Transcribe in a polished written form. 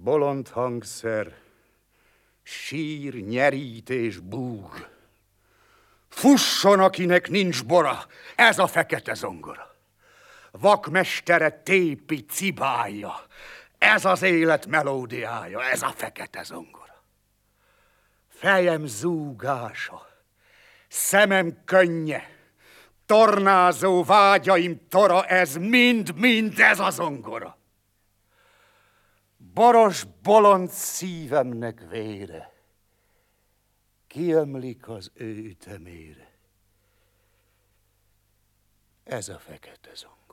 Bolond hangszer, sír, nyerítés, búg. Fusson, akinek nincs bora, ez a fekete zongora. Vakmestere tépi, cibálja, ez az élet melódiája, ez a fekete zongora. Fejem zúgása, szemem könnye, tornázó vágyaim tora, ez mind ez a zongora. Boros bolond szívemnek vére, kiömlik az ő ütemére. Ez a fekete zongora.